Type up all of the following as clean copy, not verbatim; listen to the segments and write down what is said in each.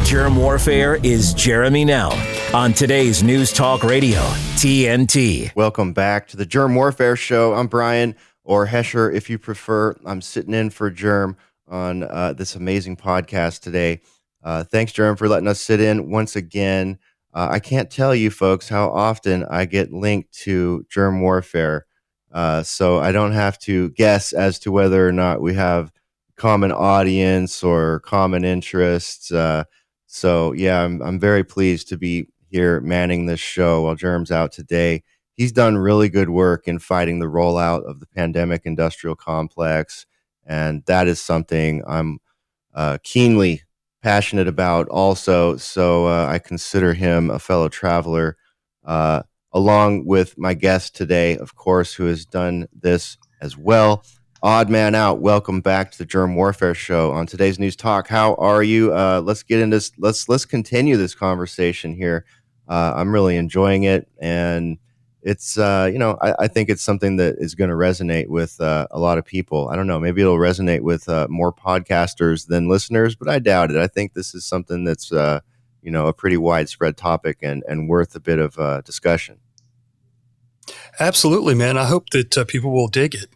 Germ Warfare is Jeremy Nell on today's News Talk Radio, TNT. Welcome back to the Germ Warfare Show. I'm Brian, or Hesher if you prefer. I'm sitting in for Germ on this amazing podcast today. Thanks, Germ, for letting us sit in once again. I can't tell you folks how often I get linked to Germ Warfare, so I don't have to guess as to whether or not we have common audience or common interests. So yeah, I'm very pleased to be here manning this show while Germ's out today. He's done really good work in fighting the rollout of the pandemic industrial complex, and that is something I'm keenly passionate about also. So I consider him a fellow traveler, along with my guest today, of course, who has done this as well. Odd Man Out, welcome back to the Germ Warfare Show on today's News Talk. How are you? Let's get into this. Let's continue this conversation here. I'm really enjoying it, and it's I think it's something that is going to resonate with a lot of people. I don't know, maybe it'll resonate with more podcasters than listeners, but I doubt it. I think this is something that's a pretty widespread topic and worth a bit of discussion. Absolutely, man. I hope that people will dig it.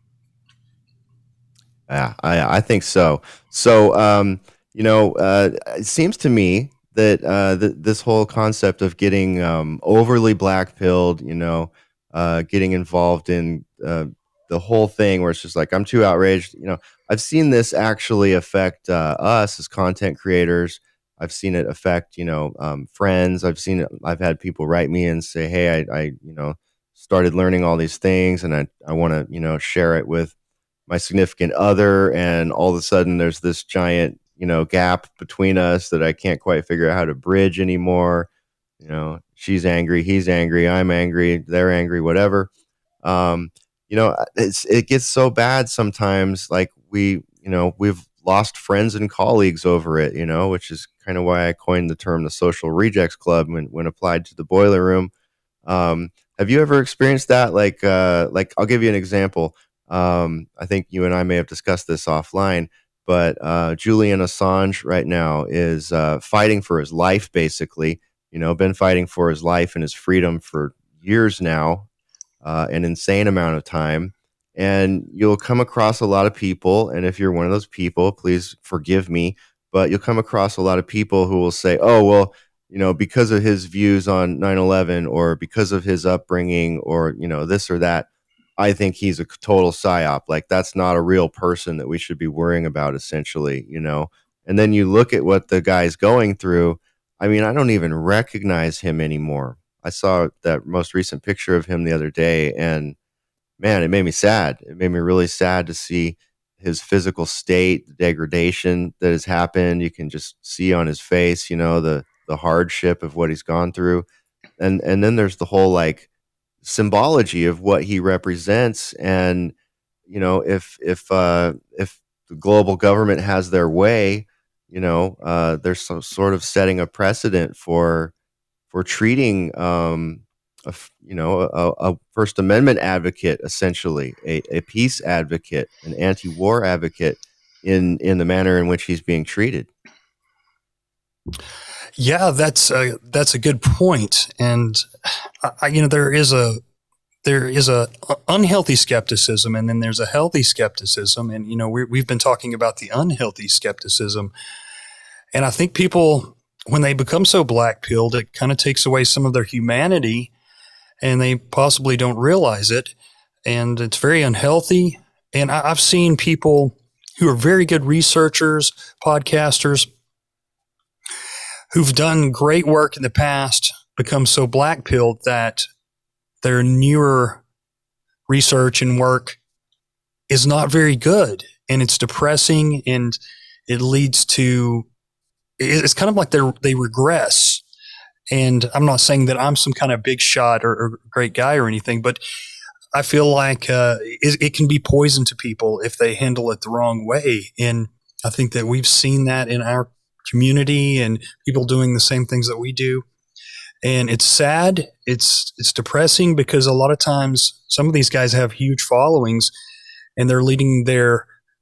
Yeah, I think so. So, it seems to me that this whole concept of getting overly black-pilled, getting involved in the whole thing where it's just like, I'm too outraged. I've seen this actually affect us as content creators. I've seen it affect, friends. I've had people write me and say, hey, I started learning all these things and I want to, share it with my significant other, and all of a sudden there's this giant, gap between us that I can't quite figure out how to bridge anymore. She's angry, he's angry, I'm angry, they're angry, whatever. It gets so bad sometimes, like we've lost friends and colleagues over it, which is kind of why I coined the term the social rejects club when applied to the boiler room. Have you ever experienced that? Like I'll give you an example. I think you and I may have discussed this offline, but Julian Assange right now is fighting for his life, basically. Been fighting for his life and his freedom for years now, an insane amount of time. And you'll come across a lot of people, and if you're one of those people, please forgive me, but you'll come across a lot of people who will say, oh, well, because of his views on 9/11 or because of his upbringing or, this or that, I think he's a total psyop. Like, that's not a real person that we should be worrying about, essentially, And then you look at what the guy's going through. I mean, I don't even recognize him anymore. I saw that most recent picture of him the other day, and man, it made me sad. It made me really sad to see his physical state, the degradation that has happened. You can just see on his face, the hardship of what he's gone through. And then there's the whole, like, symbology of what he represents, and if the global government has their way, there's some sort of setting a precedent for treating a First Amendment advocate, essentially a peace advocate, an anti-war advocate, in the manner in which he's being treated. Yeah, that's a good point, and there is a unhealthy skepticism, and then there's a healthy skepticism, and we've been talking about the unhealthy skepticism, and I think people, when they become so black-pilled, it kind of takes away some of their humanity, and they possibly don't realize it, and it's very unhealthy. And I've seen people who are very good researchers, podcasters, who've done great work in the past become so black-pilled that their newer research and work is not very good, and it's depressing, and it leads to, it's kind of like they regress. And I'm not saying that I'm some kind of big shot or great guy or anything, but I feel like it can be poison to people if they handle it the wrong way. And I think that we've seen that in our community and people doing the same things that we do. And it's sad. It's depressing because a lot of times some of these guys have huge followings and they're leading their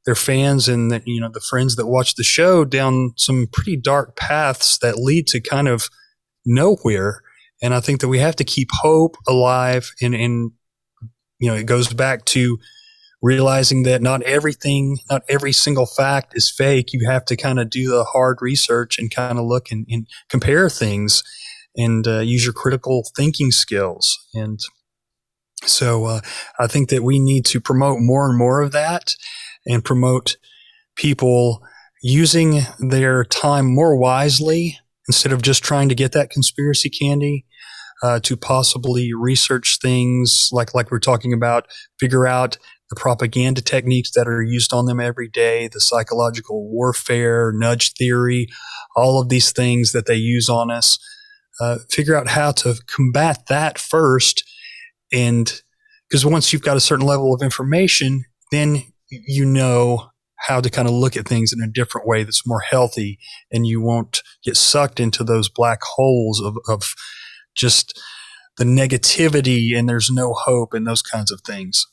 their fans and the friends that watch the show down some pretty dark paths that lead to kind of nowhere. And I think that we have to keep hope alive. And it goes back to realizing that not every single fact is fake. You have to kind of do the hard research and kind of look and compare things and use your critical thinking skills. And so I think that we need to promote more and more of that and promote people using their time more wisely instead of just trying to get that conspiracy candy, to possibly research things like we're talking about, figure out the propaganda techniques that are used on them every day, the psychological warfare, nudge theory, all of these things that they use on us. Figure out how to combat that first. And because once you've got a certain level of information, then you know how to kind of look at things in a different way that's more healthy, and you won't get sucked into those black holes of just the negativity and there's no hope and those kinds of things.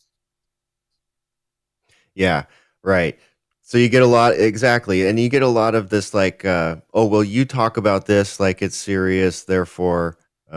Yeah, right. So you get a lot, exactly. And you get a lot of this like, you talk about this like it's serious, therefore,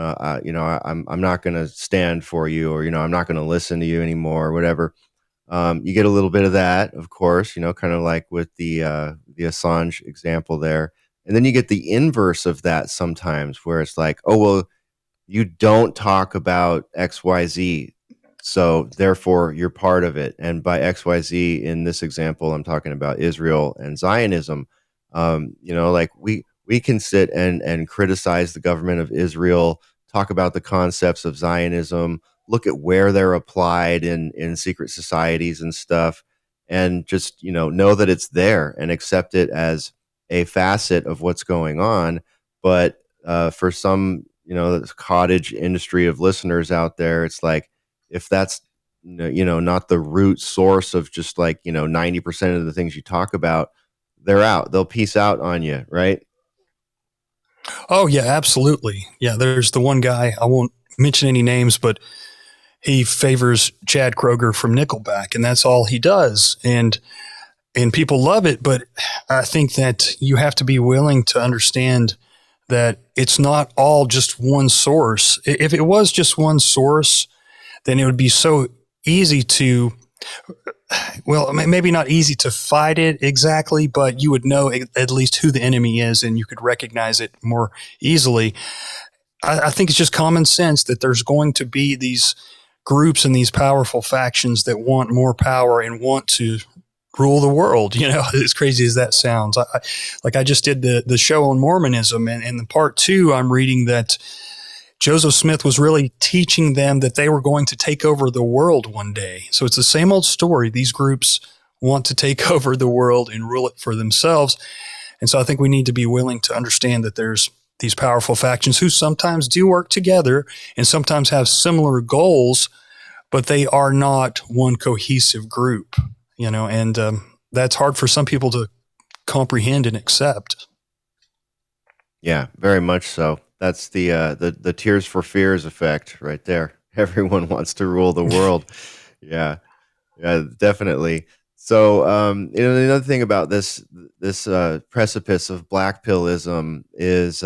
I'm not going to stand for you, or, I'm not going to listen to you anymore, or whatever. You get a little bit of that, of course, kind of like with the Assange example there. And then you get the inverse of that sometimes, where it's like, you don't talk about XYZ, so therefore you're part of it. And by XYZ in this example, I'm talking about Israel and Zionism. Like we can sit and criticize the government of Israel, talk about the concepts of Zionism, look at where they're applied in secret societies and stuff, and just, know that it's there and accept it as a facet of what's going on. But for some, this cottage industry of listeners out there, it's like, if that's, not the root source of just like, 90% of the things you talk about, they're out. They'll peace out on you, right? Oh, yeah, absolutely. Yeah, there's the one guy, I won't mention any names, but he favors Chad Kroeger from Nickelback, and that's all he does. And people love it, but I think that you have to be willing to understand that it's not all just one source. If it was just one source, then it would be so easy to, maybe not easy to fight it exactly, but you would know at least who the enemy is and you could recognize it more easily. I think it's just common sense that there's going to be these groups and these powerful factions that want more power and want to rule the world, as crazy as that sounds. I just did the show on Mormonism, and in the part 2, I'm reading that Joseph Smith was really teaching them that they were going to take over the world one day. So it's the same old story. These groups want to take over the world and rule it for themselves. And so I think we need to be willing to understand that there's these powerful factions who sometimes do work together and sometimes have similar goals, but they are not one cohesive group, and that's hard for some people to comprehend and accept. Yeah, very much so. That's the Tears for Fears effect right there. Everyone wants to rule the world. Yeah, definitely. So, another thing about this precipice of black pillism is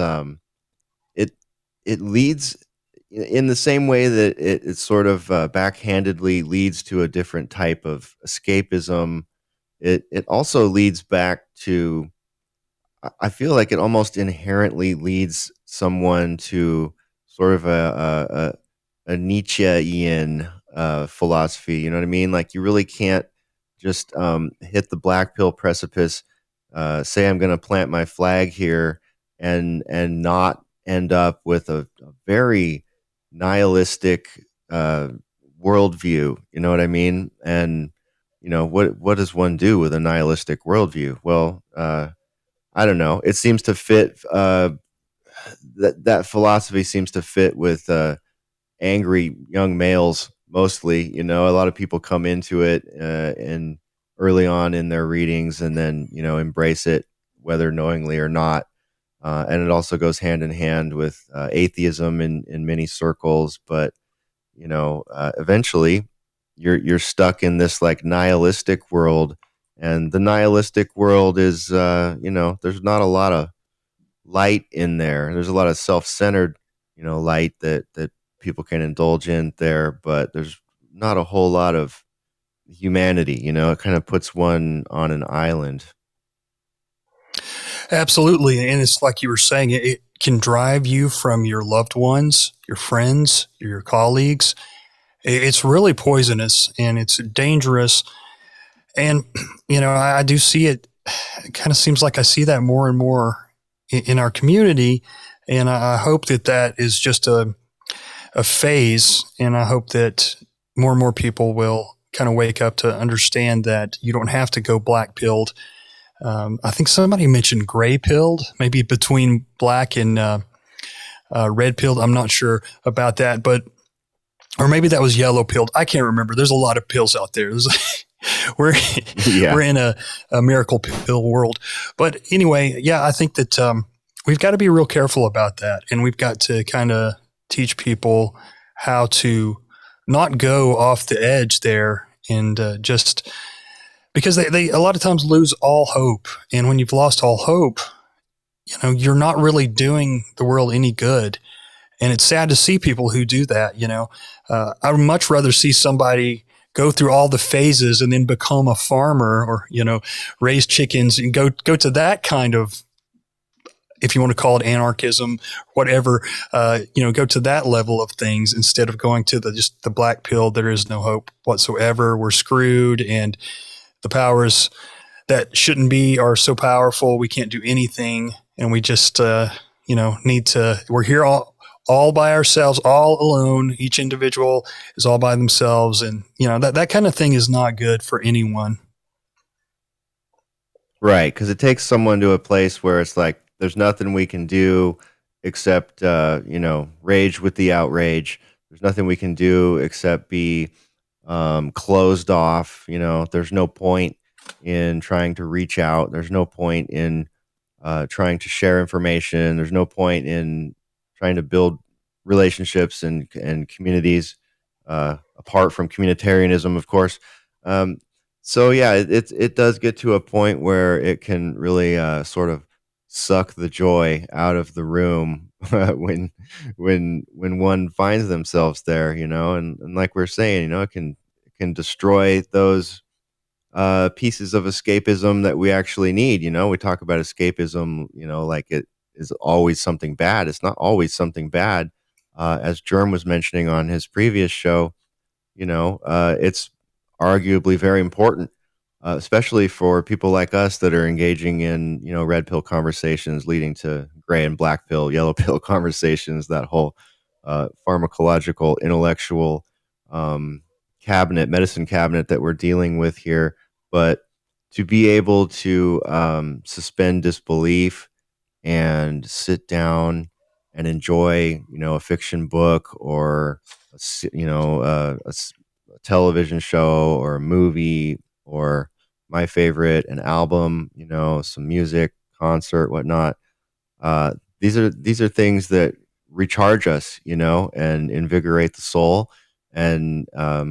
it leads in the same way that it sort of backhandedly leads to a different type of escapism. It also leads back to, I feel like it almost inherently leads someone to sort of a Nietzschean philosophy. You know what I mean? Like, you really can't just hit the black pill precipice, say I'm going to plant my flag here, and not end up with a very nihilistic worldview. You know what I mean? And what does one do with a nihilistic worldview? Well, I don't know. It seems to fit. That philosophy seems to fit with angry young males mostly. A lot of people come into it and early on in their readings, and then embrace it whether knowingly or not. And it also goes hand in hand with atheism in many circles. But eventually, you're stuck in this like nihilistic world, And the nihilistic world is, there's not a lot of light in there. There's a lot of self-centered, light that people can indulge in there, but there's not a whole lot of humanity. It kind of puts one on an island. Absolutely. And it's like you were saying, it can drive you from your loved ones, your friends, your colleagues. It's really poisonous and it's dangerous. And, I do see it. It kind of seems like I see that more and more in our community. And I hope that is just a phase. And I hope that more and more people will kind of wake up to understand that you don't have to go black-pilled. I think somebody mentioned gray-pilled, maybe between black and red-pilled. I'm not sure about that, or maybe that was yellow-pilled. I can't remember. There's a lot of pills out there. We're in a miracle pill world. But anyway, I think that we've got to be real careful about that, and we've got to kind of teach people how to not go off the edge there and just because they a lot of times lose all hope. And when you've lost all hope, you're not really doing the world any good. And it's sad to see people who do that. I would much rather see somebody go through all the phases and then become a farmer or, raise chickens and go to that kind of, if you want to call it anarchism, whatever, go to that level of things instead of going to just the black pill. There is no hope whatsoever. We're screwed, and the powers that shouldn't be are so powerful. We can't do anything, and we just, need to. We're here all by ourselves, all alone. Each individual is all by themselves, and that kind of thing is not good for anyone. Right, because it takes someone to a place where it's like, there's nothing we can do except, rage with the outrage. There's nothing we can do except be closed off. There's no point in trying to reach out. There's no point in trying to share information. There's no point in trying to build relationships and communities apart from communitarianism, of course. So yeah, it does get to a point where it can really sort of suck the joy out of the room when one finds themselves there, and like we're saying, it can destroy those pieces of escapism that we actually need. We talk about escapism, like it is always something bad. It's not always something bad. As Germ was mentioning on his previous show, it's arguably very important. Especially for people like us that are engaging in, red pill conversations leading to gray and black pill, yellow pill conversations, that whole pharmacological, intellectual medicine cabinet that we're dealing with here. But to be able to suspend disbelief and sit down and enjoy, a fiction book or, a television show or a movie, or my favorite, an album, some music, concert, whatnot. These are things that recharge us, and invigorate the soul. And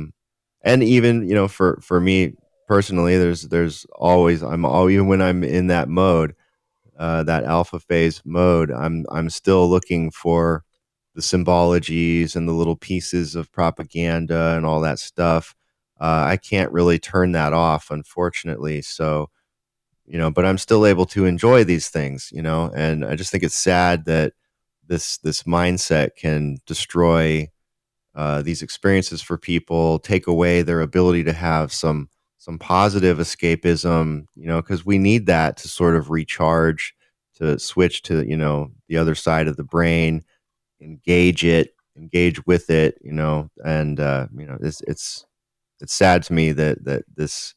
even, for me personally, there's always, even when I'm in that mode, that alpha phase mode, I'm still looking for the symbologies and the little pieces of propaganda and all that stuff. I can't really turn that off, unfortunately. So, but I'm still able to enjoy these things, and I just think it's sad that this mindset can destroy these experiences for people, take away their ability to have some positive escapism, because we need that to sort of recharge, to switch to, the other side of the brain, engage with it, and, it's sad to me that this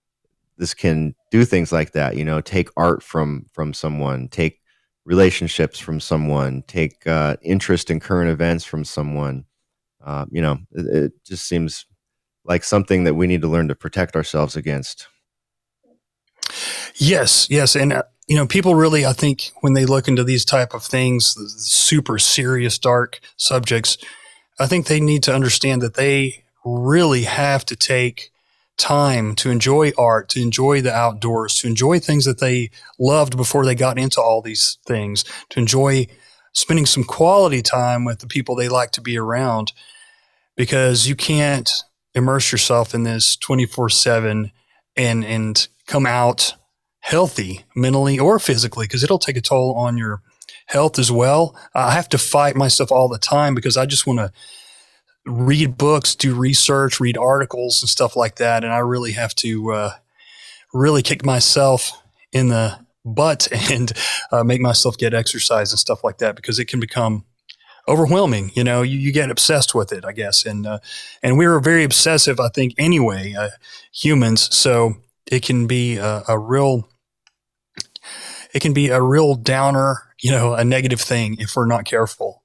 can do things like that, take art from someone, take relationships from someone, take interest in current events from someone. It just seems like something that we need to learn to protect ourselves against. Yes. And, people really, I think when they look into these type of things, the super serious, dark subjects, I think they need to understand that they really have to take time to enjoy art, to enjoy the outdoors, to enjoy things that they loved before they got into all these things, to enjoy spending some quality time with the people they like to be around, because you can't immerse yourself in this 24/7 and come out healthy mentally or physically, because it'll take a toll on your health as well. I have to fight myself all the time because I just want to read books, do research, read articles and stuff like that. And I really have to really kick myself in the butt and make myself get exercise and stuff like that, because it can become overwhelming. You get obsessed with it, I guess. And we're very obsessive, I think, anyway, humans. So it can be a real downer, a negative thing if we're not careful.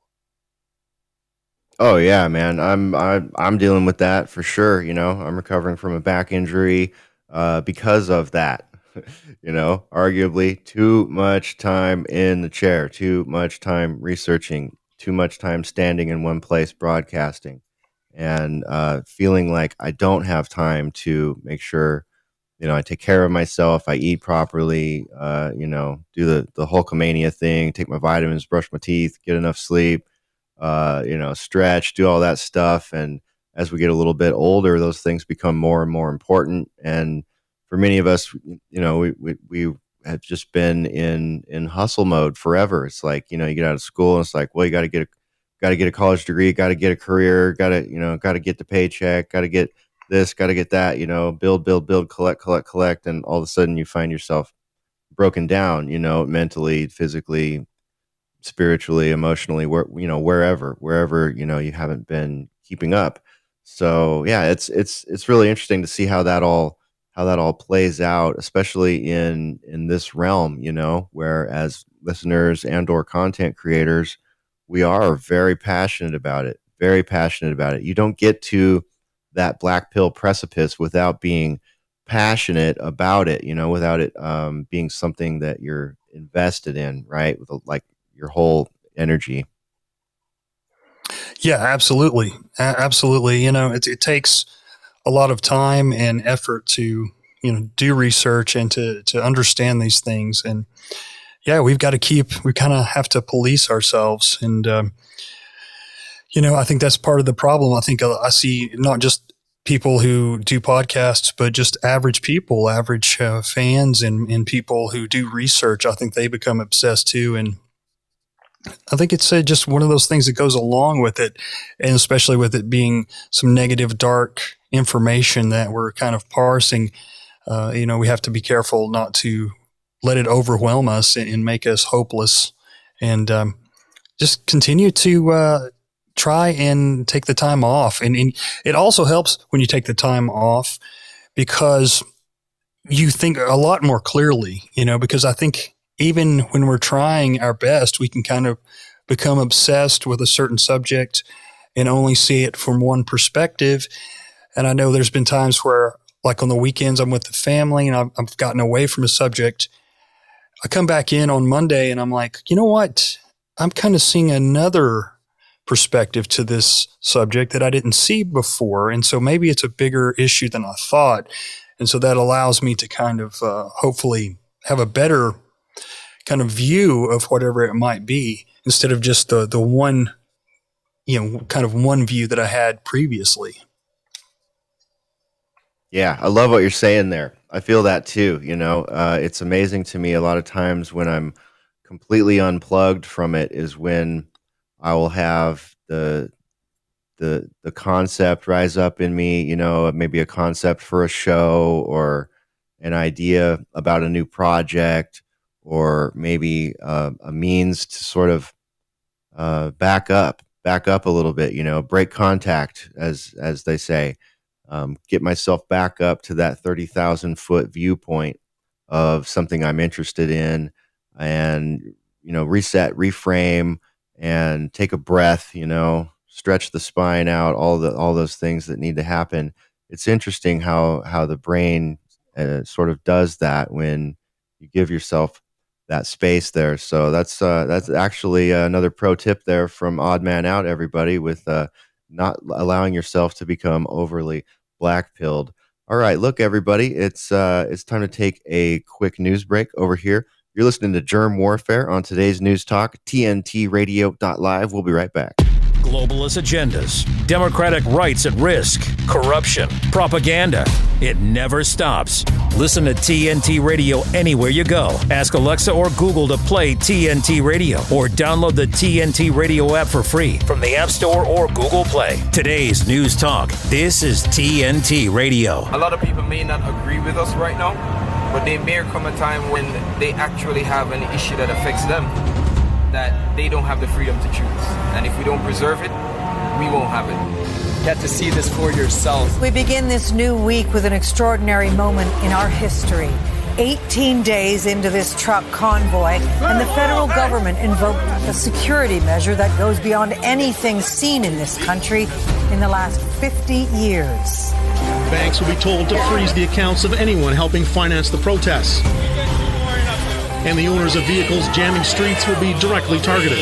Oh yeah, man. I'm dealing with that for sure. I'm recovering from a back injury because of that. Arguably too much time in the chair, too much time researching, too much time standing in one place broadcasting, and feeling like I don't have time to make sure I take care of myself, I eat properly, do the Hulkamania thing, take my vitamins, brush my teeth, get enough sleep, stretch, do all that stuff. And as we get a little bit older, those things become more and more important. And for many of us, we have just been in hustle mode forever. It's like, you get out of school and it's like, well, you got to get a college degree, got to get a career, got to get the paycheck, got to get this, got to get that, build, collect. And all of a sudden you find yourself broken down, mentally, physically, spiritually, emotionally, wherever, you haven't been keeping up. So yeah, it's really interesting to see how that all plays out, especially in this realm, where as listeners and or content creators, we are very passionate about it. You don't get to that black pill precipice without being passionate about it, without it being something that you're invested in, right? With like your whole energy. Yeah, absolutely. Absolutely. It takes a lot of time and effort to, do research and to understand these things. And yeah, we kind of have to police ourselves. And, I think that's part of the problem. I think I see not just people who do podcasts, but just average people, average fans and people who do research. I think they become obsessed too. And I think it's just one of those things that goes along with it, and especially with it being some negative, dark information that we're kind of parsing. We have to be careful not to let it overwhelm us and make us hopeless, and just continue to try and take the time off. And it also helps when you take the time off because you think a lot more clearly, because I think even when we're trying our best, we can kind of become obsessed with a certain subject and only see it from one perspective. And I know there's been times where, like on the weekends, I'm with the family and I've gotten away from a subject. I come back in on Monday and I'm like, you know what? I'm kind of seeing another perspective to this subject that I didn't see before. And so maybe it's a bigger issue than I thought. And so that allows me to kind of hopefully have a better kind of view of whatever it might be, instead of just the one, kind of one view that I had previously. Yeah, I love what you're saying there. I feel that too. It's amazing to me a lot of times when I'm completely unplugged from it is when I will have the concept rise up in me, maybe a concept for a show or an idea about a new project, or maybe a means to sort of back up a little bit, break contact, as they say, get myself back up to that 30,000 foot viewpoint of something I'm interested in, and reset, reframe, and take a breath, stretch the spine out, all those things that need to happen. It's interesting how the brain sort of does that when you give yourself that space there. So that's actually another pro tip there from Odd Man Out, everybody, with not allowing yourself to become overly black pilled. All right, look, everybody, it's time to take a quick news break over here. You're listening to Germ Warfare on today's News Talk, TNTRadio.live. We'll be right back. Globalist agendas, democratic rights at risk, corruption, propaganda. It never stops. Listen to TNT Radio anywhere you go. Ask Alexa or Google to play TNT Radio or download the TNT Radio app for free from the App Store or Google Play. Today's News Talk. This is TNT Radio. A lot of people may not agree with us right now, but there may come a time when they actually have an issue that affects them, that they don't have the freedom to choose. And if we don't preserve it, we won't have it. Get to see this for yourself. We begin this new week with an extraordinary moment in our history. 18 days into this truck convoy, and the federal government invoked a security measure that goes beyond anything seen in this country in the last 50 years. Banks will be told to freeze the accounts of anyone helping finance the protests. And the owners of vehicles jamming streets will be directly targeted.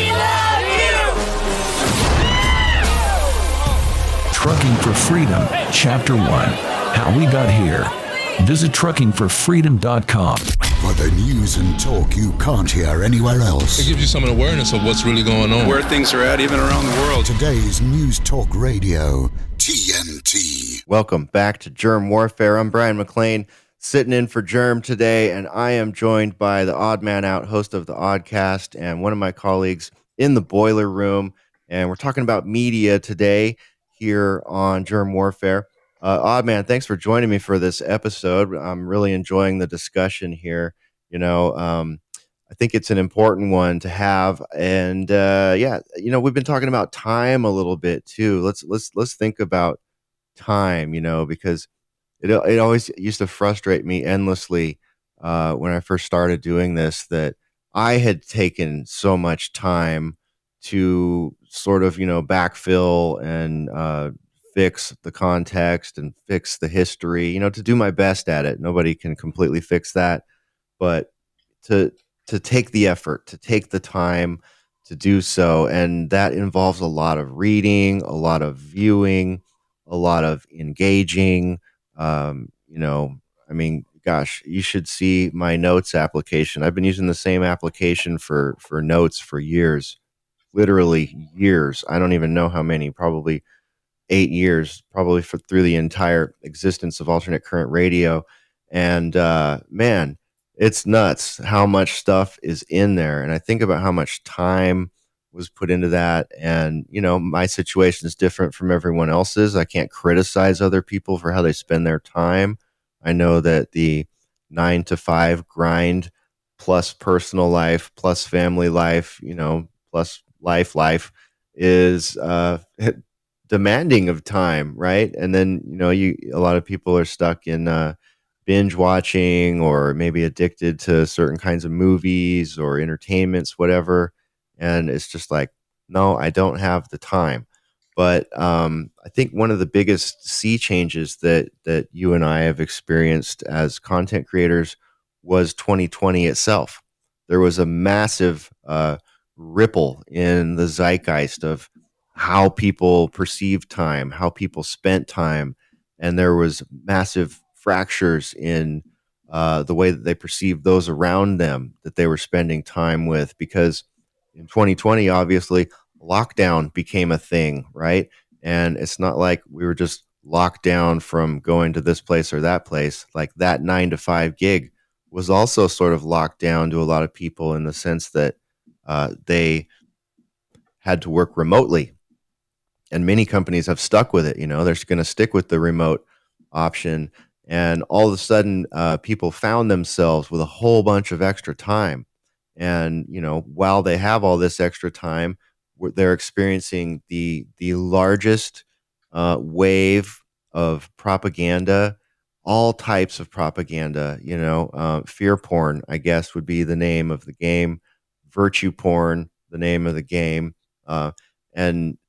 Trucking for Freedom, Chapter 1, How We Got Here. Visit truckingforfreedom.com. For the news and talk you can't hear anywhere else. It gives you some awareness of what's really going on. Where things are at, even around the world. Today's News Talk Radio, TNT. Welcome back to Germ Warfare. I'm Brian McLean, sitting in for Germ today, and I am joined by the odd man out, host of the Oddcast, and one of my colleagues in the boiler room. And we're talking about media today here on Germ Warfare. Odd man, thanks for joining me for this episode. I'm really enjoying the discussion here. I think it's an important one to have. And we've been talking about time a little bit too. Let's think about time, because it always used to frustrate me endlessly when I first started doing this, that I had taken so much time to sort of, backfill and fix the context and fix the history, to do my best at it. Nobody can completely fix that, but to take the effort, to take the time to do so. And that involves a lot of reading, a lot of viewing, a lot of engaging. Gosh, you should see my notes application. I've been using the same application for notes for years, literally years. I don't even know how many, probably 8 years, probably through the entire existence of alternate current radio. And man, it's nuts how much stuff is in there. And I think about how much time was put into that. And, my situation is different from everyone else's. I can't criticize other people for how they spend their time. I know that the 9 to 5 grind plus personal life, plus family life, plus life is demanding of time, right? And then, a lot of people are stuck in binge watching, or maybe addicted to certain kinds of movies or entertainments, whatever. And it's just like, no, I don't have the time. But I think one of the biggest sea changes that you and I have experienced as content creators was 2020 itself. There was a massive ripple in the zeitgeist of how people perceived time, how people spent time. And there was massive fractures in the way that they perceived those around them that they were spending time with, because in 2020, obviously, lockdown became a thing, right? And it's not like we were just locked down from going to this place or that place. Like that 9 to 5 gig was also sort of locked down to a lot of people in the sense that they had to work remotely. And many companies have stuck with it. They're going to stick with the remote option. And all of a sudden, people found themselves with a whole bunch of extra time. And, while they have all this extra time, they're experiencing the largest wave of propaganda, all types of propaganda. Fear porn, I guess, would be the name of the game. Virtue porn, the name of the game. And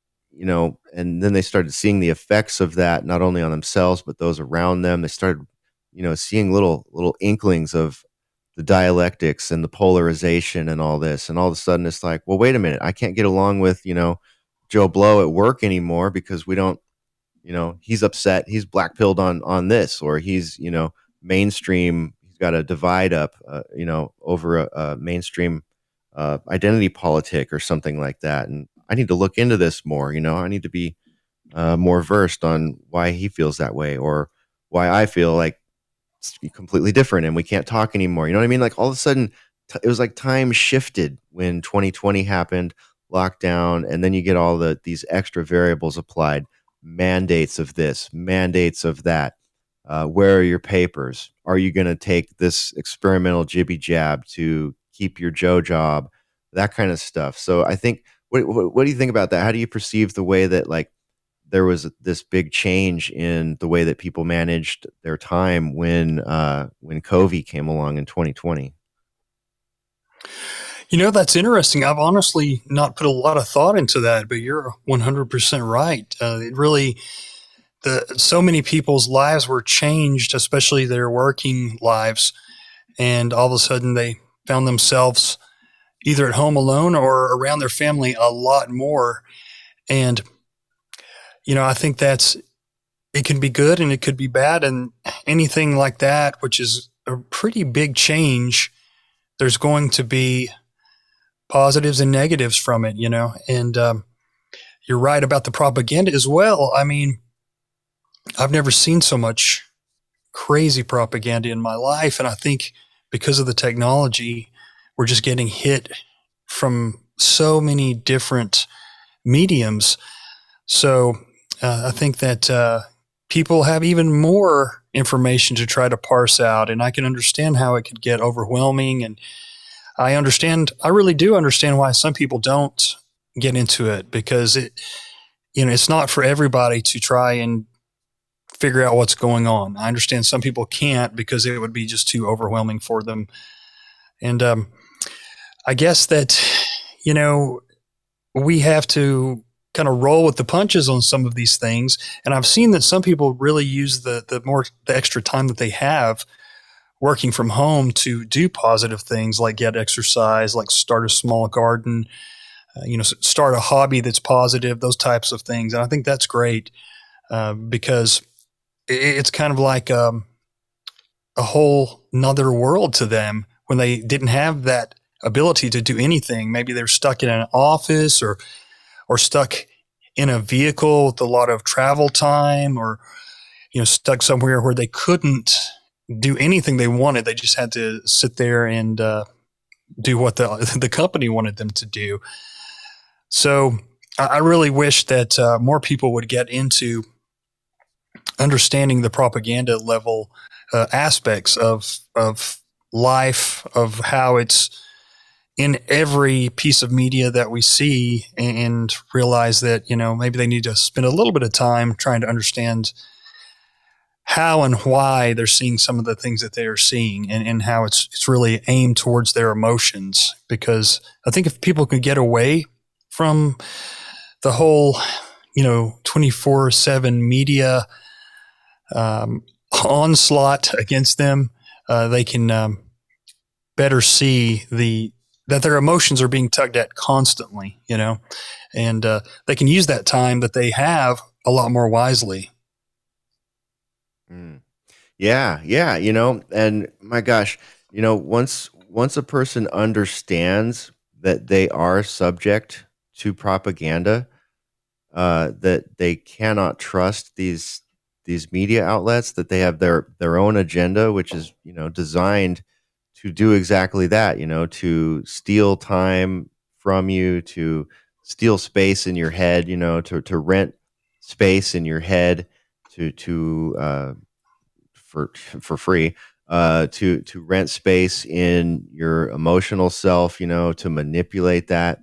then they started seeing the effects of that, not only on themselves, but those around them. They started, seeing little inklings of the dialectics and the polarization and all this. And all of a sudden it's like, well, wait a minute, I can't get along with, Joe Blow at work anymore because we don't he's upset, he's black-pilled on this, or he's, mainstream, he's got a divide up, over a mainstream identity politic or something like that. And I need to look into this more, I need to be more versed on why he feels that way, or why I feel like it's completely different and we can't talk anymore. You know what I mean? Like all of a sudden it was like time shifted when 2020 happened, lockdown, and then you get all these extra variables applied, mandates of this, mandates of that. Where are your papers? Are you going to take this experimental jibby jab to keep your Joe job? That kind of stuff. So I think, what do you think about that? How do you perceive the way that like there was this big change in the way that people managed their time when COVID came along in 2020? That's interesting. I've honestly not put a lot of thought into that, but you're 100% right. It really, so many people's lives were changed, especially their working lives. And all of a sudden they found themselves either at home alone or around their family a lot more. And, I think it can be good and it could be bad, and anything like that, which is a pretty big change, there's going to be positives and negatives from it, and you're right about the propaganda as well. I mean, I've never seen so much crazy propaganda in my life. And I think because of the technology, we're just getting hit from so many different mediums. So I think that people have even more information to try to parse out, and I can understand how it could get overwhelming. And I really do understand why some people don't get into it, because it's not for everybody to try and figure out what's going on. I understand some people can't because it would be just too overwhelming for them. And I guess that, we have to kind of roll with the punches on some of these things. And I've seen that some people really use the extra time that they have working from home to do positive things, like get exercise, like start a small garden, start a hobby that's positive, those types of things. And I think that's great because it's kind of like a whole nother world to them when they didn't have that ability to do anything. Maybe they're stuck in an office or stuck in a vehicle with a lot of travel time, or, stuck somewhere where they couldn't do anything they wanted. They just had to sit there and do what the company wanted them to do. So I really wish that more people would get into understanding the propaganda level aspects of life, of how it's in every piece of media that we see, and realize that, maybe they need to spend a little bit of time trying to understand how and why they're seeing some of the things that they are seeing, and how it's really aimed towards their emotions. Because I think if people could get away from the whole, 24/7 media onslaught against them, they can better see that their emotions are being tugged at constantly, and they can use that time that they have a lot more wisely. Yeah. And my gosh, once a person understands that they are subject to propaganda, that they cannot trust these media outlets, that they have their own agenda, which is, designed to do exactly that, to steal time from you, to steal space in your head, to rent space in your head, for free, to rent space in your emotional self, to manipulate that.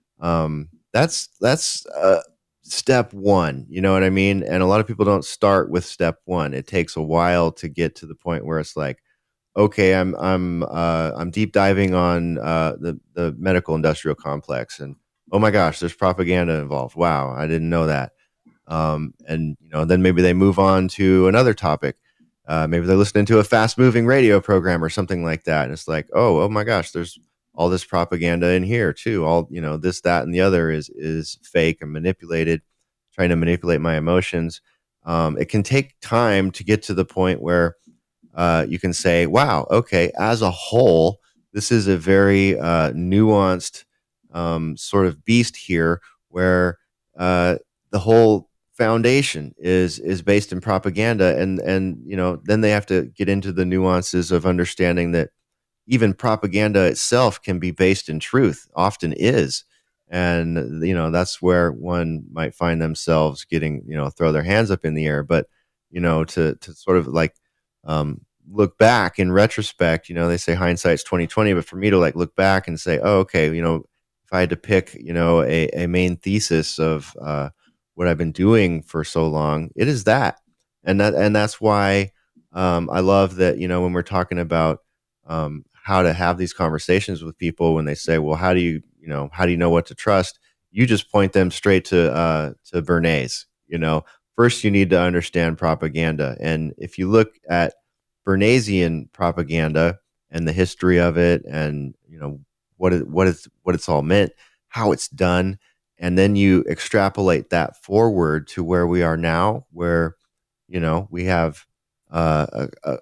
That's step one, you know what I mean? And a lot of people don't start with step one. It takes a while to get to the point where it's like, okay, I'm deep diving on the medical industrial complex, and oh my gosh, there's propaganda involved. Wow, I didn't know that. And then maybe they move on to another topic. Maybe they're listening to a fast moving radio program or something like that, and it's like, oh my gosh, there's all this propaganda in here too. All this, that, and the other is fake and manipulated, trying to manipulate my emotions. it can take time to get to the point where you can say, wow, okay, as a whole, this is a very nuanced sort of beast here, where the whole foundation is based in propaganda, and then they have to get into the nuances of understanding that even propaganda itself can be based in truth, often is. And that's where one might find themselves getting throw their hands up in the air. But to sort of like look back in retrospect, they say hindsight's 20/20, but for me to like look back and say, oh, okay, if I had to pick a main thesis of what I've been doing for so long, it is that. And that's why I love that when we're talking about how to have these conversations with people, when they say, well, how do you know what to trust, you just point them straight to Bernays. First you need to understand propaganda, and if you look at Bernaysian propaganda and the history of it, and what it's all meant, how it's done, and then you extrapolate that forward to where we are now, where we have a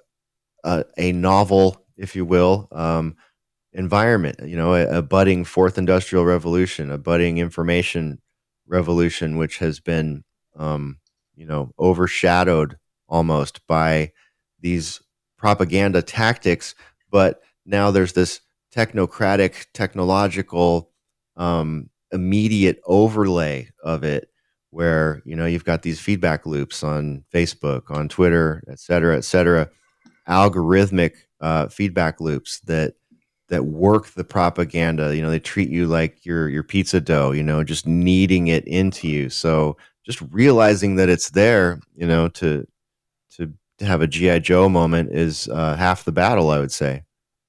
novel, if you will, environment, a budding fourth industrial revolution, a budding information revolution, which has been overshadowed almost by these propaganda tactics. But now there's this technocratic, technological, immediate overlay of it, where you've got these feedback loops on Facebook, on Twitter, et cetera, algorithmic feedback loops that work the propaganda. They treat you like your pizza dough, just kneading it into you. So just realizing that it's there, to have a G.I. Joe moment is half the battle, I would say.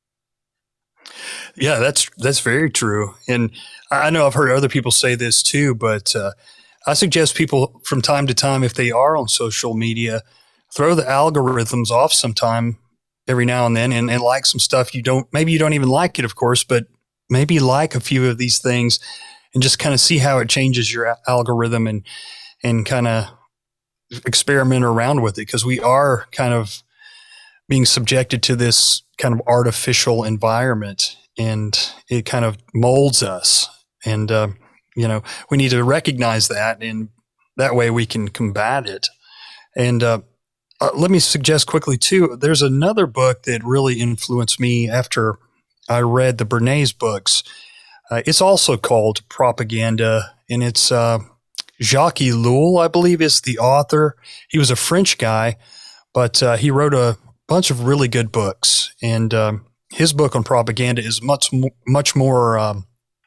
Yeah, that's very true. And I know I've heard other people say this too, but I suggest people from time to time, if they are on social media, throw the algorithms off sometime, every now and then, and like some stuff maybe you don't even like it, of course, but maybe like a few of these things and just kind of see how it changes your algorithm, and kind of experiment around with it, because we are kind of being subjected to this kind of artificial environment, and it kind of molds us. And, we need to recognize that, and that way we can combat it. And let me suggest quickly, too, there's another book that really influenced me after I read the Bernays books. It's also called Propaganda, and it's Jacques Ellul, I believe, is the author. He was a French guy, but he wrote a bunch of really good books. And his book on propaganda is much more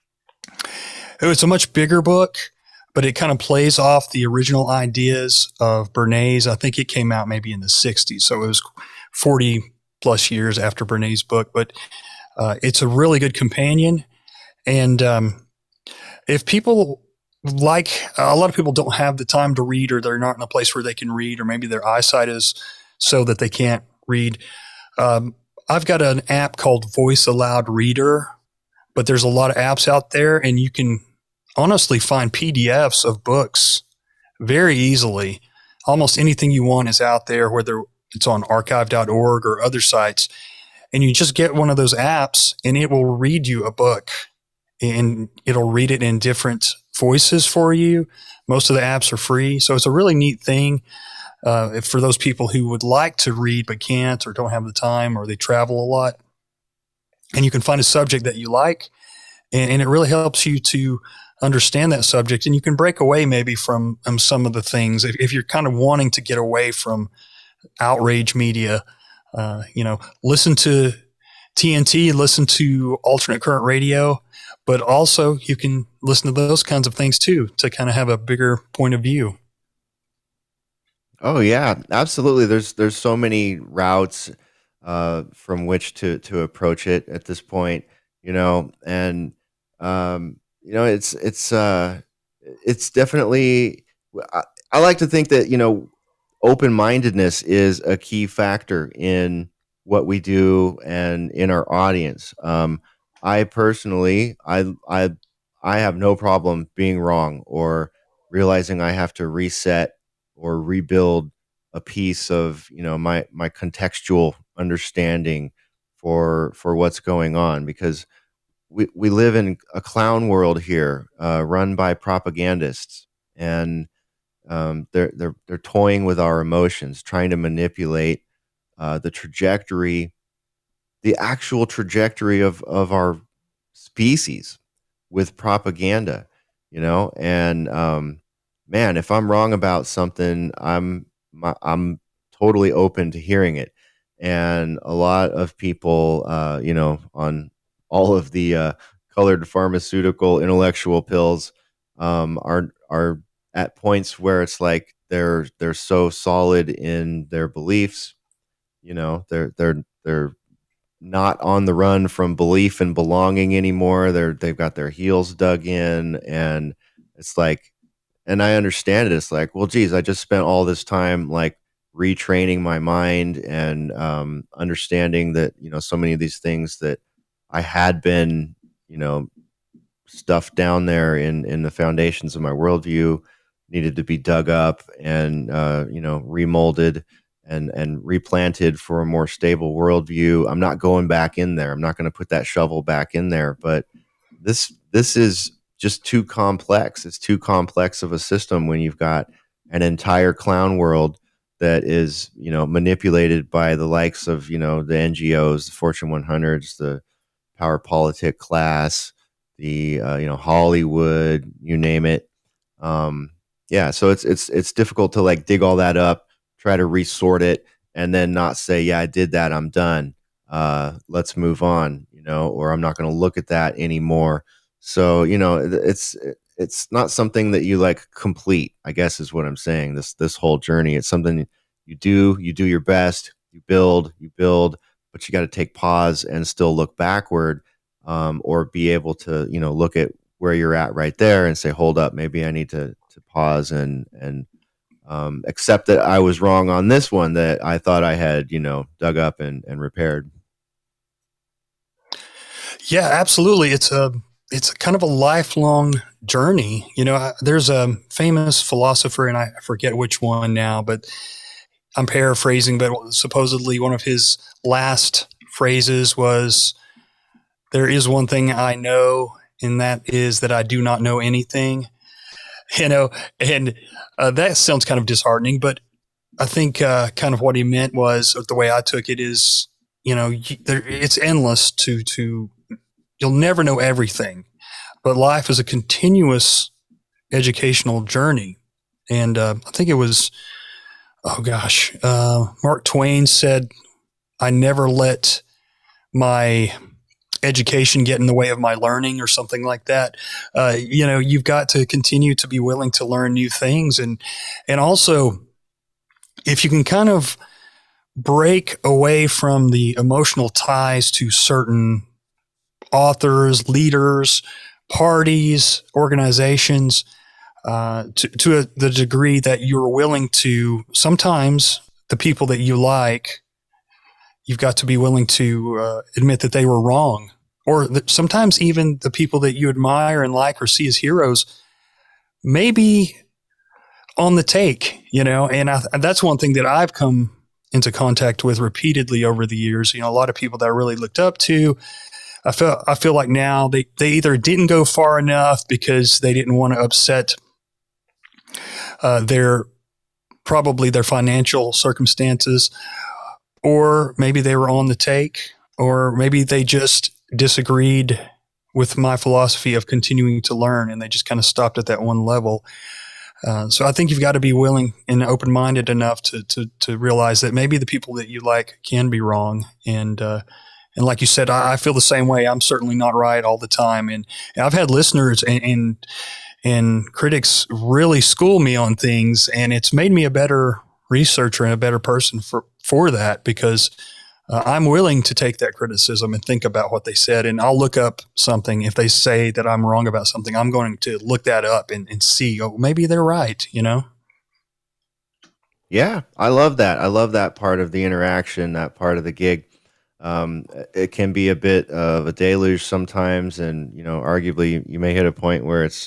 it's a much bigger book, but it kind of plays off the original ideas of Bernays. I think it came out maybe in the 60s, so it was 40 plus years after Bernays' book. But it's a really good companion. And if people a lot of people don't have the time to read, or they're not in a place where they can read, or maybe their eyesight is so that they can't read. I've got an app called Voice Aloud Reader, but there's a lot of apps out there, and you can honestly find PDFs of books very easily. Almost anything you want is out there, whether it's on archive.org or other sites. And you just get one of those apps, and it will read you a book, and it'll read it in different voices for you. Most of the apps are free. So it's a really neat thing for those people who would like to read but can't, or don't have the time, or they travel a lot. And you can find a subject that you like, and it really helps you to understand that subject. And you can break away maybe from some of the things. If you're kind of wanting to get away from outrage media, listen to TNT, listen to alternate current radio, but also you can listen to those kinds of things too, to kind of have a bigger point of view. Oh yeah, absolutely. There's so many routes from which to approach it at this point, and it's definitely. I like to think that open-mindedness is a key factor in what we do and in our audience. I personally, I have no problem being wrong, or realizing I have to reset or rebuild a piece of, my contextual understanding for what's going on, because we live in a clown world here, run by propagandists, and they're toying with our emotions, trying to manipulate the actual trajectory of our species with propaganda, and man, if I'm wrong about something, I'm totally open to hearing it. And a lot of people, on all of the colored pharmaceutical intellectual pills, are at points where it's like they're so solid in their beliefs, they're not on the run from belief and belonging anymore. They've got their heels dug in, and it's like, and I understand it. It's like, well, geez, I just spent all this time like retraining my mind and understanding that, so many of these things that I had been, stuffed down there in the foundations of my worldview needed to be dug up and, remolded and replanted for a more stable worldview. I'm not going back in there. I'm not going to put that shovel back in there, but this is just too complex. It's too complex of a system when you've got an entire clown world that is, manipulated by the likes of, the NGOs, the Fortune 100s, the power politic class, the, Hollywood, you name it. So it's difficult to like dig all that up, try to resort it, and then not say, yeah, I did that, I'm done. Let's move on, or I'm not going to look at that anymore. So, it's not something that you like complete, I guess is what I'm saying. This whole journey, it's something you do your best, you build, but you got to take pause and still look backward, or be able to, look at where you're at right there and say, hold up, maybe I need to pause and accept that I was wrong on this one that I thought I had, dug up and repaired. Yeah, absolutely. It's a kind of a lifelong journey. There's a famous philosopher, and I forget which one now, but I'm paraphrasing, but supposedly one of his last phrases was, "There is one thing I know, and that is that I do not know anything." And that sounds kind of disheartening, but I think kind of what he meant was, the way I took it is, it's endless to you'll never know everything, but life is a continuous educational journey. And I think it was, Mark Twain said, "I never let my education get in the way of my learning," or something like that. You've got to continue to be willing to learn new things. And also, if you can kind of break away from the emotional ties to certain authors, leaders, parties, organizations, to the degree that you're willing to, sometimes the people that you like, you've got to be willing to admit that they were wrong. Or sometimes even the people that you admire and like or see as heroes may be on the take, and that's one thing that I've come into contact with repeatedly over the years. A lot of people that I really looked up to, I feel like now they either didn't go far enough because they didn't want to upset their financial circumstances, or maybe they were on the take, or maybe they just disagreed with my philosophy of continuing to learn, and they just kind of stopped at that one level. So I think you've got to be willing and open-minded enough to realize that maybe the people that you like can be wrong. And like you said, I feel the same way. I'm certainly not right all the time. And I've had listeners and critics really school me on things, and it's made me a better researcher and a better person for that, because I'm willing to take that criticism and think about what they said. And I'll look up something. If they say that I'm wrong about something, I'm going to look that up and see, maybe they're right, Yeah, I love that. I love that part of the interaction, that part of the gig. It can be a bit of a deluge sometimes, and arguably you may hit a point where it's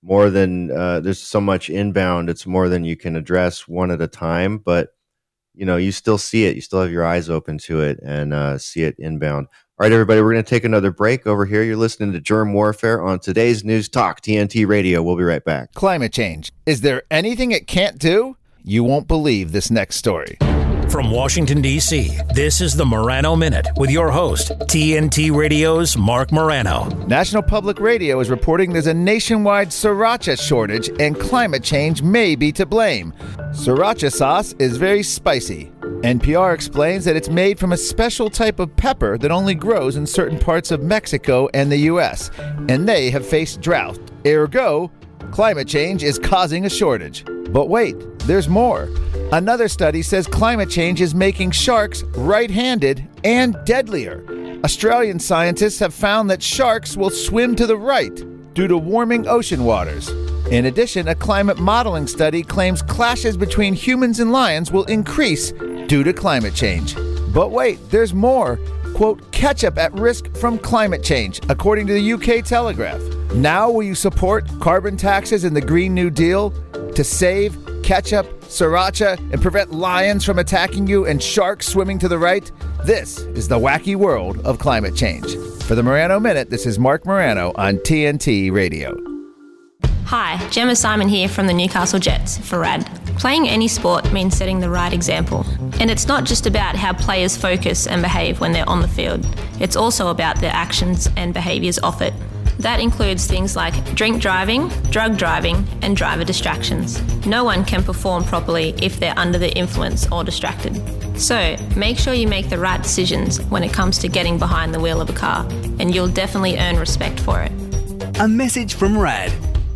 more than there's so much inbound. It's more than you can address one at a time, but you still see it. You still have your eyes open to it and see it inbound. All right, everybody, we're going to take another break over here. You're listening to Germ Warfare on today's News Talk, TNT Radio. We'll be right back. Climate change. Is there anything it can't do? You won't believe this next story. From Washington, D.C., this is the Morano Minute with your host, TNT Radio's Mark Morano. National Public Radio is reporting there's a nationwide sriracha shortage and climate change may be to blame. Sriracha sauce is very spicy. NPR explains that it's made from a special type of pepper that only grows in certain parts of Mexico and the U.S., and they have faced drought. Ergo, climate change is causing a shortage. But wait, there's more. Another study says climate change is making sharks right-handed and deadlier. Australian scientists have found that sharks will swim to the right due to warming ocean waters. In addition, a climate modeling study claims clashes between humans and lions will increase due to climate change. But wait, there's more. Quote, ketchup at risk from climate change, according to the UK Telegraph. Now will you support carbon taxes and the Green New Deal to save ketchup, sriracha, and prevent lions from attacking you and sharks swimming to the right? This is the wacky world of climate change. For the Morano Minute, this is Mark Morano on TNT Radio. Hi, Gemma Simon here from the Newcastle Jets for RAD. Playing any sport means setting the right example. And it's not just about how players focus and behave when they're on the field. It's also about their actions and behaviours off it. That includes things like drink driving, drug driving, and driver distractions. No one can perform properly if they're under the influence or distracted. So, make sure you make the right decisions when it comes to getting behind the wheel of a car, and you'll definitely earn respect for it. A message from RAD.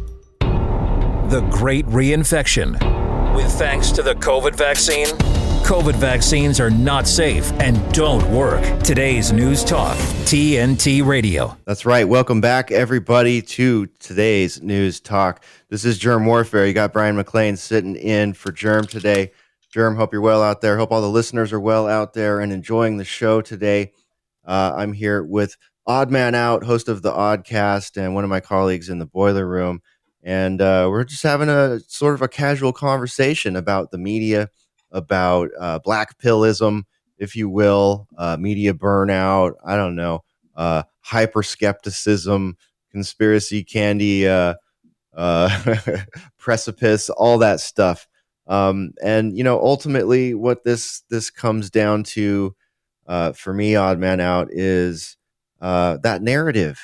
The Great Reinfection. With thanks to the COVID vaccine, COVID vaccines are not safe and don't work. Today's News Talk, TNT Radio. That's right. Welcome back, everybody, to today's News Talk. This is Germ Warfare. You got Brian McLean sitting in for Germ today. Germ, hope you're well out there. Hope all the listeners are well out there and enjoying the show today. I'm here with Odd Man Out, host of the Oddcast, and one of my colleagues in the Boiler Room. And we're just having a sort of a casual conversation about the media, about black pillism, if you will, media burnout, I don't know, hyper-skepticism, conspiracy candy, precipice, all that stuff. And, ultimately what this comes down to for me, Odd Man Out, is that narrative,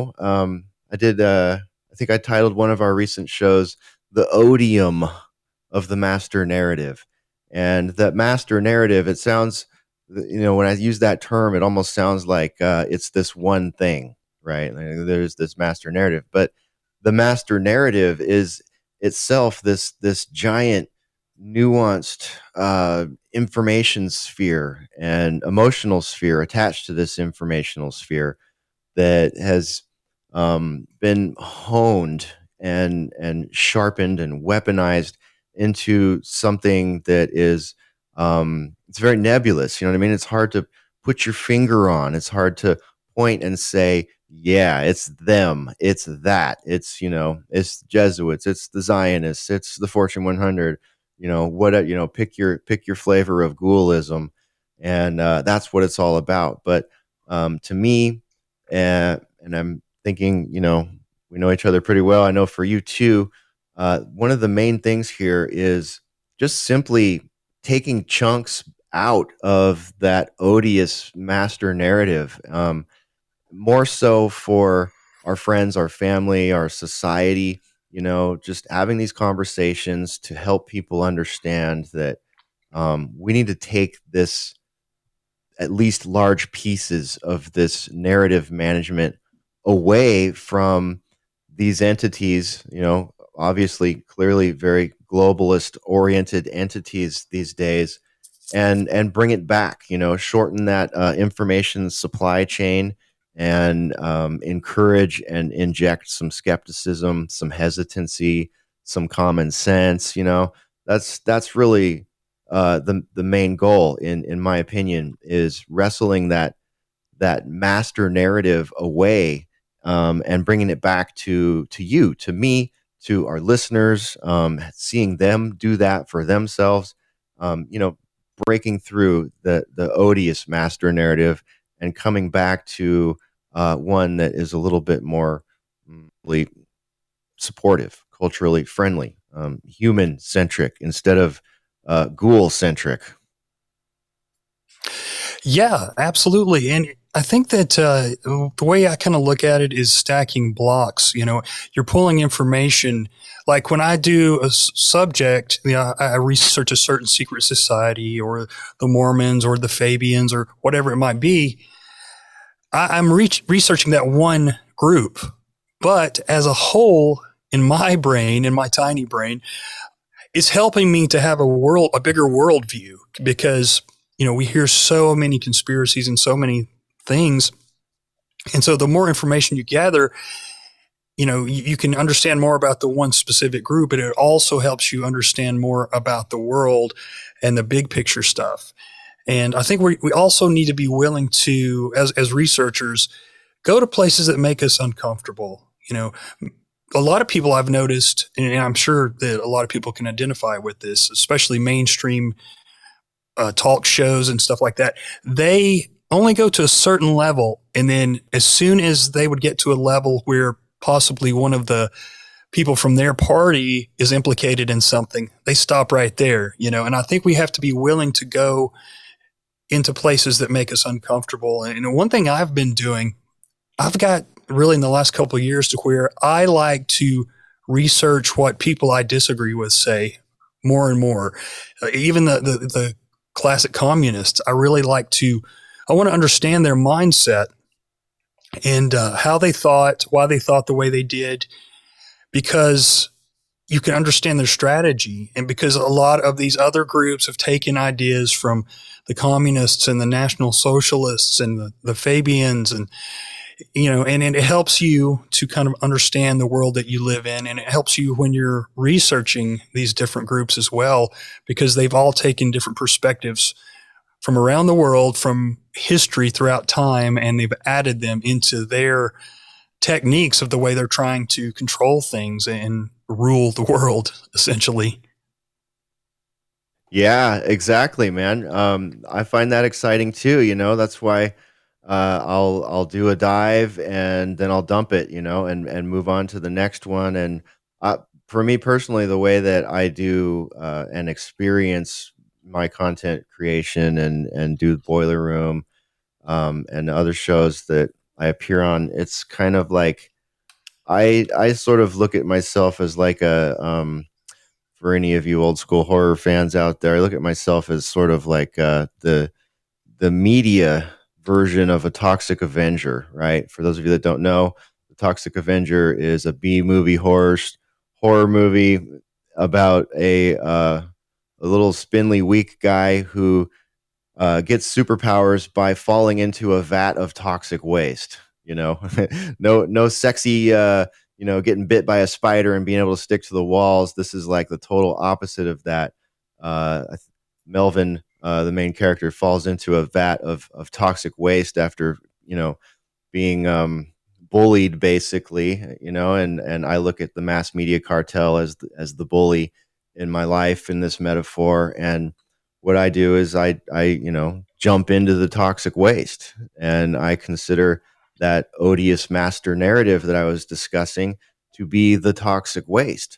I think I titled one of our recent shows, The Odium of the Master Narrative. And that master narrative, it sounds, when I use that term, it almost sounds like it's this one thing, right? Like there's this master narrative. But the master narrative is itself this giant, nuanced information sphere and emotional sphere attached to this informational sphere that has been honed and sharpened and weaponized into something that is it's very nebulous. You know what I mean? It's hard to put your finger on. It's hard to point and say, yeah, it's them, it's that, it's it's Jesuits, it's the Zionists, it's the Fortune 100. Pick your flavor of ghoulism, and that's what it's all about. But to me, and I'm thinking, we know each other pretty well. I know for you too. One of the main things here is just simply taking chunks out of that odious master narrative, more so for our friends, our family, our society, just having these conversations to help people understand that we need to take this, at least large pieces of this narrative management away from these entities, obviously, clearly very globalist oriented entities these days, and bring it back, shorten that information supply chain and encourage and inject some skepticism, some hesitancy, some common sense. That's really the main goal, in my opinion, is wrestling that master narrative away and bringing it back to you, to me, to our listeners, seeing them do that for themselves, breaking through the odious master narrative and coming back to one that is a little bit more supportive, culturally friendly, human centric instead of ghoul centric. Yeah, absolutely. And I think that the way I kind of look at it is stacking blocks. You're pulling information. Like when I do a subject, I research a certain secret society or the Mormons or the Fabians or whatever it might be. I'm researching that one group. But as a whole, in my brain, in my tiny brain, it's helping me to have a bigger worldview because we hear so many conspiracies and so many things. And so the more information you gather, you can understand more about the one specific group, but it also helps you understand more about the world and the big picture stuff. And I think we also need to be willing to, as researchers, go to places that make us uncomfortable. A lot of people I've noticed, and I'm sure that a lot of people can identify with this, especially mainstream talk shows and stuff like that, they only go to a certain level. And then as soon as they would get to a level where possibly one of the people from their party is implicated in something, they stop right there, and I think we have to be willing to go into places that make us uncomfortable. And one thing I've been doing, I've got really in the last couple of years to where I like to research what people I disagree with say more and more. Even the classic communists, I really like to, I want to understand their mindset and how they thought, why they thought the way they did, because you can understand their strategy. And because a lot of these other groups have taken ideas from the communists and the National Socialists and the Fabians and it helps you to kind of understand the world that you live in. And it helps you when you're researching these different groups as well, because they've all taken different perspectives from around the world, from history throughout time, and they've added them into their techniques of the way they're trying to control things and rule the world, essentially. Yeah, exactly, man. I find that exciting too. That's why I'll do a dive and then I'll dump it, and move on to the next one. And for me personally, the way that I do and experience my content creation and do Boiler Room and other shows that I appear on, it's kind of like I sort of look at myself as like a for any of you old school horror fans out there, I look at myself as sort of like the media version of a Toxic Avenger, right? For those of you that don't know, the Toxic Avenger is a B-movie horror movie about a little spindly, weak guy who gets superpowers by falling into a vat of toxic waste. No sexy, getting bit by a spider and being able to stick to the walls. This is like the total opposite of that. Melvin, the main character, falls into a vat of toxic waste after, being bullied, basically, and I look at the mass media cartel as the bully in my life in this metaphor. And what I do is I jump into the toxic waste, and I consider that odious master narrative that I was discussing to be the toxic waste.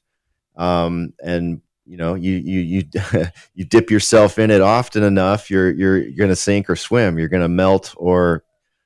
And you dip yourself in it often enough, you're going to sink or swim. You're going to melt or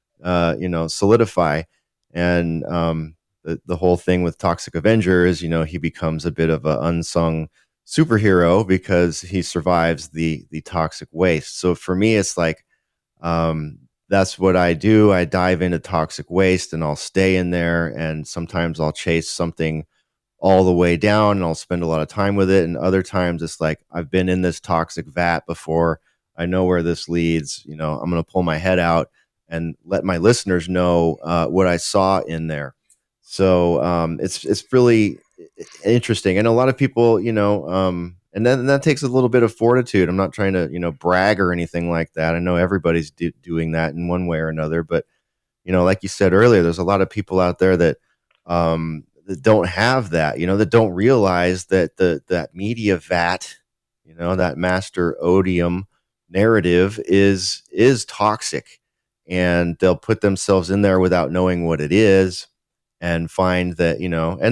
solidify. And the whole thing with Toxic Avenger is he becomes a bit of an unsung superhero because he survives the toxic waste. So for me, it's like that's what I do. I dive into toxic waste and I'll stay in there, and sometimes I'll chase something all the way down and I'll spend a lot of time with it. And other times it's like, I've been in this toxic vat before. I know where this leads. I'm going to pull my head out and let my listeners know what I saw in there. So it's really interesting. And a lot of people, and then that takes a little bit of fortitude. I'm not trying to, brag or anything like that. I know everybody's doing that in one way or another, but, like you said earlier, there's a lot of people out there that that don't have that, that don't realize that that media vat, that master odium narrative is toxic, and they'll put themselves in there without knowing what it is, and find that,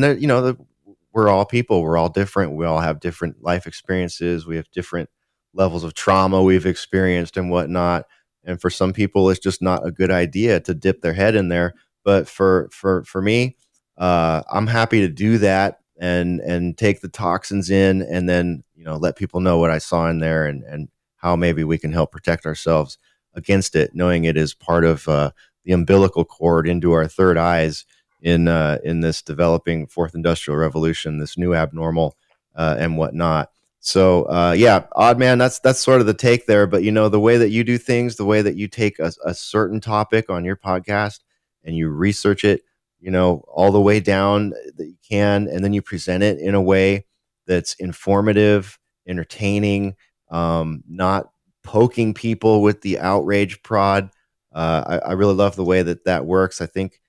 we're all people, we're all different, we all have different life experiences, we have different levels of trauma we've experienced and whatnot. And for some people, it's just not a good idea to dip their head in there. But for me, I'm happy to do that and take the toxins in, and then, let people know what I saw in there, and how maybe we can help protect ourselves against it, knowing it is part of the umbilical cord into our third eyes in this developing fourth industrial revolution, this new abnormal and whatnot. So Odd Man, that's sort of the take there. But the way that you do things, the way that you take a certain topic on your podcast and you research it, all the way down that you can, and then you present it in a way that's informative, entertaining, not poking people with the outrage prod. I really love the way that works. I think,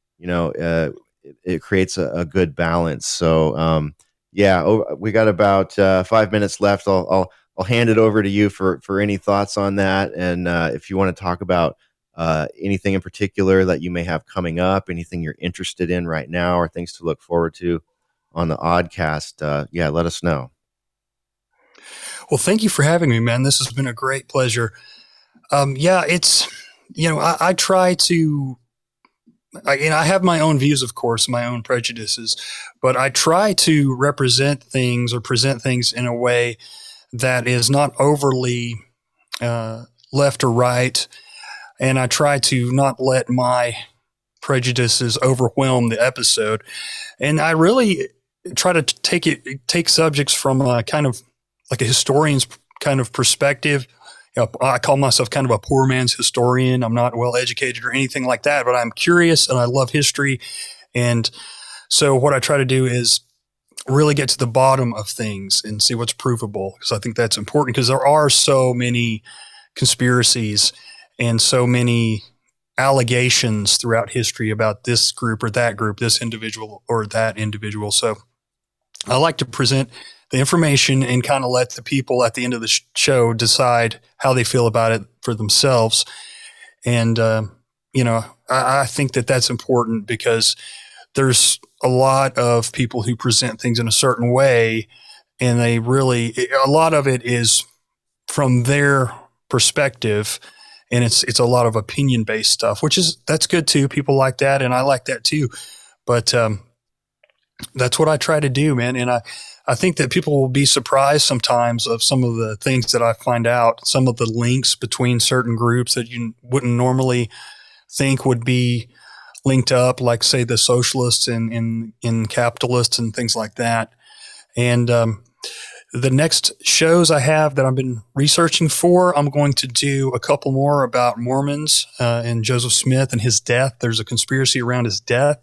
it creates a good balance. So, we got about 5 minutes left. I'll hand it over to you for any thoughts on that. And if you want to talk about anything in particular that you may have coming up, anything you're interested in right now, or things to look forward to on the Oddcast, let us know. Well, thank you for having me, man. This has been a great pleasure. It's, I try to, I have my own views, of course, my own prejudices, but I try to represent things or present things in a way that is not overly left or right. And I try to not let my prejudices overwhelm the episode. And I really try to take subjects from a kind of like a historian's kind of perspective. I call myself kind of a poor man's historian. I'm not well educated or anything like that, but I'm curious and I love history. And so what I try to do is really get to the bottom of things and see what's provable, because I think that's important, because there are so many conspiracies and so many allegations throughout history about this group or that group, this individual or that individual. So I like to present the information and kind of let the people at the end of the show decide how they feel about it for themselves. And, I think that that's important, because there's a lot of people who present things in a certain way, and a lot of it is from their perspective, and it's a lot of opinion-based stuff, that's good too. People like that, and I like that too. But that's what I try to do, man. And I think that people will be surprised sometimes of some of the things that I find out, some of the links between certain groups that you wouldn't normally think would be linked up, like, say, the socialists and capitalists and things like that. And the next shows I have that I've been researching for, I'm going to do a couple more about Mormons and Joseph Smith and his death. There's a conspiracy around his death.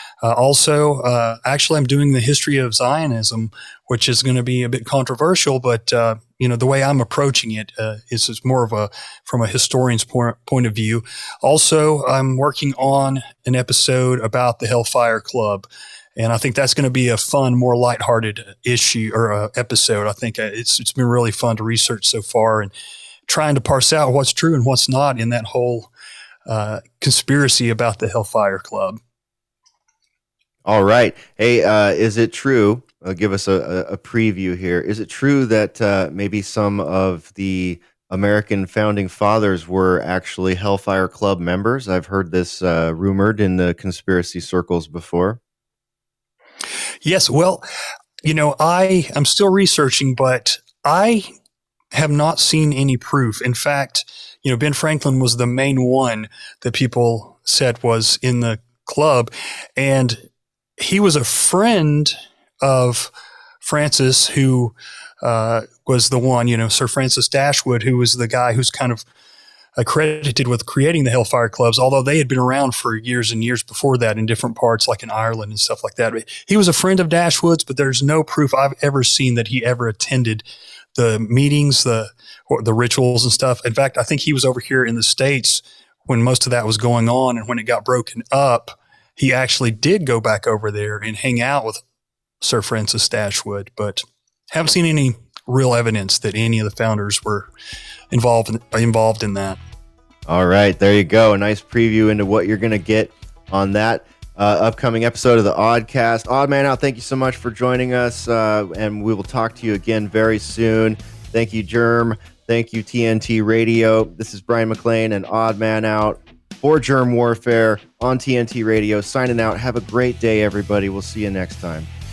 Actually, I'm doing the history of Zionism, which is going to be a bit controversial, but the way I'm approaching it is more from a historian's point of view. Also, I'm working on an episode about the Hellfire Club, and I think that's going to be a fun, more lighthearted issue or episode. I think it's been really fun to research so far, and trying to parse out what's true and what's not in that whole conspiracy about the Hellfire Club. All right. Hey, is it true? Give us a preview here. Is it true that maybe some of the American founding fathers were actually Hellfire Club members? I've heard this rumored in the conspiracy circles before. Yes. Well, I am still researching, but I have not seen any proof. In fact, Ben Franklin was the main one that people said was in the club, and he was a friend of Francis, who was the one, Sir Francis Dashwood, who was the guy who's kind of accredited with creating the Hellfire Clubs, although they had been around for years and years before that in different parts, like in Ireland and stuff like that. He was a friend of Dashwood's, but there's no proof I've ever seen that he ever attended the meetings, the rituals and stuff. In fact, I think he was over here in the States when most of that was going on, and when it got broken up, he actually did go back over there and hang out with Sir Francis Dashwood, but haven't seen any real evidence that any of the founders were involved in that. All right, there you go. A nice preview into what you're going to get on that upcoming episode of the Oddcast. Odd Man Out, thank you so much for joining us, and we will talk to you again very soon. Thank you, Germ. Thank you, TNT Radio. This is Brian McLean and Odd Man Out for Germ Warfare on TNT Radio. Signing out. Have a great day, everybody. We'll see you next time.